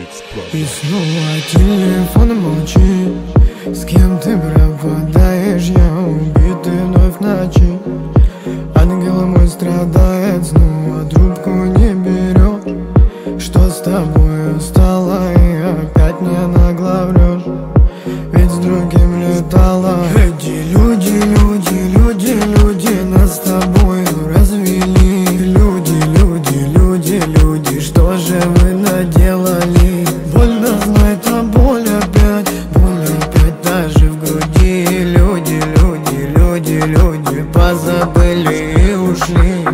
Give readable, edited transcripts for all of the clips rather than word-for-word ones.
И снова телефон молчит. С кем ты пропадаешь? Я убитый вновь в ночи. Ангел мой страдает, снова трубку не берет. Что с тобой стало и опять мне нагло врешь? Ведь с другим летала. Эти люди нас с тобой развели. Люди, что же вы наделали? Больно знать, а боль опять даже в груди. Люди позабыли и ушли.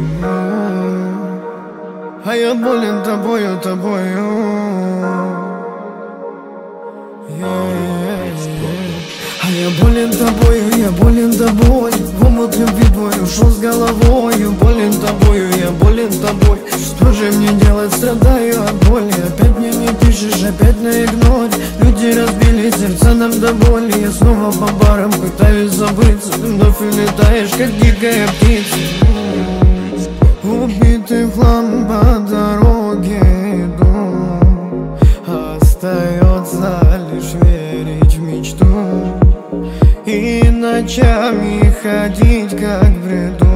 А я болен тобою. А я болен тобой, в омут любви твой ушел с головою. Болен тобою, я болен тобой. Что же мне делать, страдаю от боли. Опять мне не пишешь, опять на игноре. Люди разбили сердца нам до боли. Я снова по барам пытаюсь забыться. Ты вновь улетаешь, как дикая птица. Убитый в хлам по дороге иду. Остается лишь верить в мечту и ночами ходить как в бреду.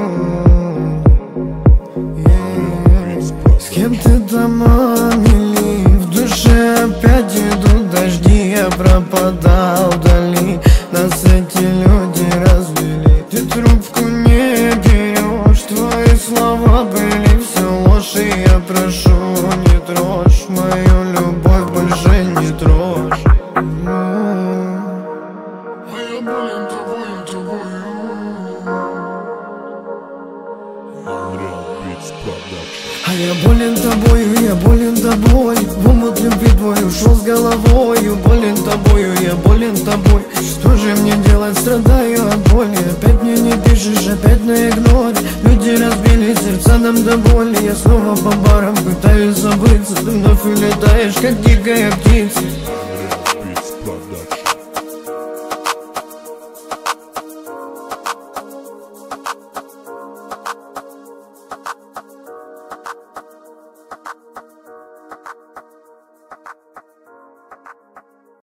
С кем ты там, мили? В душе опять идут дожди. Я пропадал вдали, нас эти люди развели. Ты трубку не берешь, твои слова были все ложь. И я прошу, не трожь мою любовь, больше не трожь. А я болен тобой, в омут любви твой ушел с головою. Болен тобою, я болен тобой. Что же мне делать, страдаю от боли. Опять мне не пишешь, опять на игноре. Люди разбили сердца нам до боли. Я снова по барам пытаюсь забыться. Ты вновь улетаешь, как дикая птица.